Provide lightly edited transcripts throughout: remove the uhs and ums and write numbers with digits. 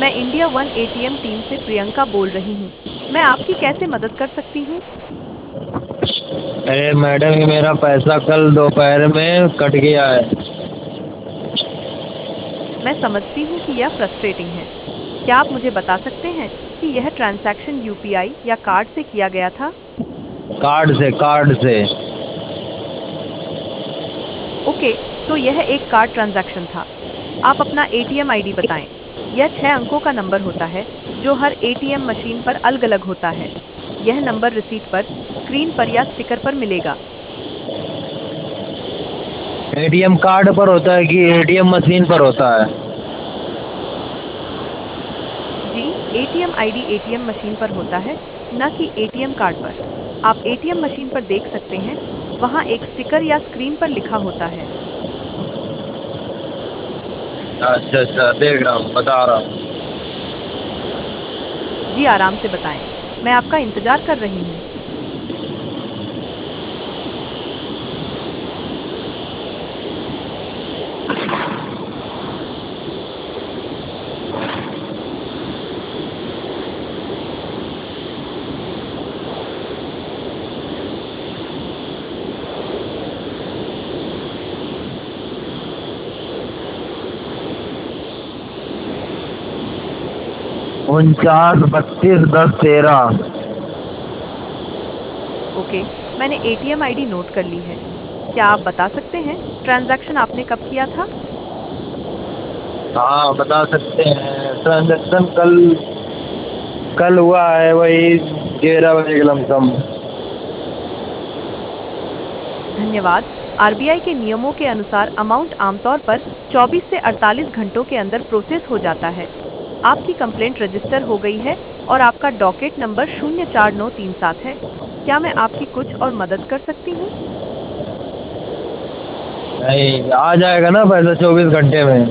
मैं India one ATM team से प्रियंका बोल रही हूँ। मैं आपकी कैसे मदद कर सकती हूँ? अरे मैडम, ये मेरा पैसा कल दोपहर में कट गया है। मैं समझती हूँ कि यह फ्रस्ट्रेटिंग है। क्या आप मुझे बता सकते हैं कि यह ट्रांजैक्शन यूपीआई या कार्ड से किया गया था? कार्ड से। ओके, तो यह एक कार्ड ट्रांजैक्शन था। आप अपना एटीएम आईडी बताएं। यह 6 अंकों का नंबर होता है जो हर एटीएम मशीन पर अलग-अलग होता है। यह नंबर रिसीट पर, स्क्रीन पर या स्टिकर पर मिलेगा। एटीएम कार्ड पर होता है कि एटीएम मशीन पर होता है? जी, एटीएम आईडी एटीएम मशीन पर होता है, न कि एटीएम कार्ड पर। आप एटीएम मशीन पर देख सकते हैं, वहाँ एक स्टिकर या स्क्रीन पर लिखा होता है। अच्छा अच्छा, देख रहा हूँ, बता रहा हूँ। जी, आराम से बताएं। मैं आपका इंतजार कर रही हूँ। 49 32 10 13। ओके, मैंने एटीएम आईडी नोट कर ली है। क्या आप बता सकते हैं ट्रांजैक्शन आपने कब किया था? हाँ, बता सकते हैं। ट्रांजेक्शन कल कल हुआ है, वही 11 बजे के लमसम। धन्यवाद। आरबीआई के नियमों के अनुसार अमाउंट आमतौर पर 24 से 48 घंटों के अंदर प्रोसेस हो जाता है। आपकी कंप्लेंट रजिस्टर हो गई है और आपका डॉकेट नंबर 04937 है। क्या मैं आपकी कुछ और मदद कर सकती हूँ? नहीं, आ जाएगा ना पैसा 24 घंटे में?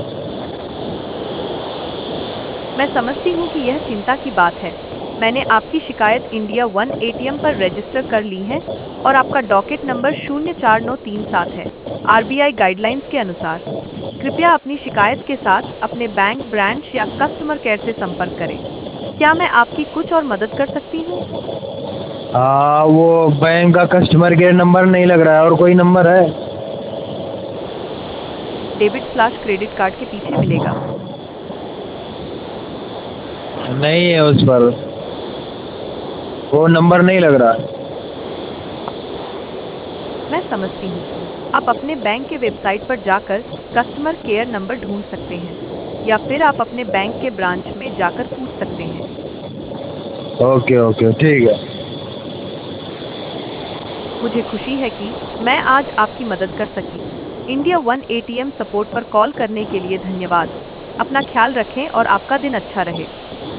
मैं समझती हूँ कि यह चिंता की बात है। मैंने आपकी शिकायत इंडिया वन एटीएम पर रजिस्टर कर ली है और आपका डॉकेट नंबर 04937 है। आरबीआई गाइडलाइंस के अनुसार कृपया अपनी शिकायत के साथ अपने बैंक ब्रांच या कस्टमर केयर से संपर्क करें। क्या मैं आपकी कुछ और मदद कर सकती हूँ? हाँ, वो बैंक का कस्टमर केयर नंबर नहीं लग रहा है, और कोई नंबर है? डेबिट स्लैश क्रेडिट कार्ड के पीछे मिलेगा। नहीं है उस पर, वो नंबर नहीं लग रहा। मैं समझती हूँ। आप अपने बैंक के वेबसाइट पर जाकर कस्टमर केयर नंबर ढूंढ सकते हैं या फिर आप अपने बैंक के ब्रांच में जाकर पूछ सकते हैं। ओके ओके, ठीक है। मुझे खुशी है कि मैं आज आपकी मदद कर सकी। इंडिया वन एटीएम सपोर्ट पर कॉल करने के लिए धन्यवाद। अपना ख्याल रखें और आपका दिन अच्छा रहे।